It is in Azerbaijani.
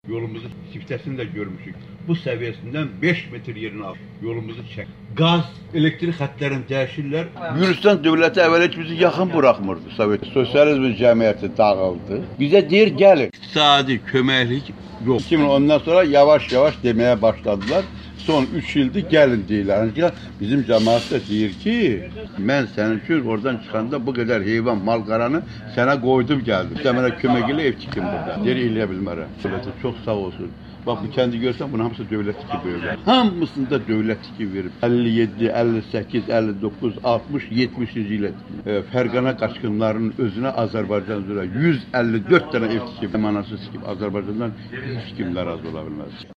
Yolumuzu siftəsini də görmüşük. Bu səviyyəsindən 5 metr yerini alır. Yolumuzu çək. Qaz, elektrik xətlərini dəyişirlər. Gürcistan dövləti əvvəl heç bizi yaxın buraxmırdı. Sovet Sosializm cəmiyyəti dağıldı. Bizə deyir gəlin. İqtisadi köməklik yox. 2010-dan sonra yavaş-yavaş deməyə başladılar. Son 3 ildir gəlin deyirlər. Bizim cəmaət də deyir ki, mən sənin üçün oradan çıxanda bu qədər heyvan, mal-qaranı sənə qoydum gəldim. Sən mənə kömək elə ev tikin burada. Deyir, eləyə bilmərəm. Dövləti çox sağ olsun. Bax, bu kəndi görsən, bunun hamısı dövlət tiki böyüklər. Hamısında dövlət tiki verib. 57, 58, 59, 60, 70-ci ilə Fərqana qaçqınlarının özünə Azərbaycan üzrə 154 dənə ev tikib, manasız tikib. Azərbaycandan heç kimlər az ola bilməz.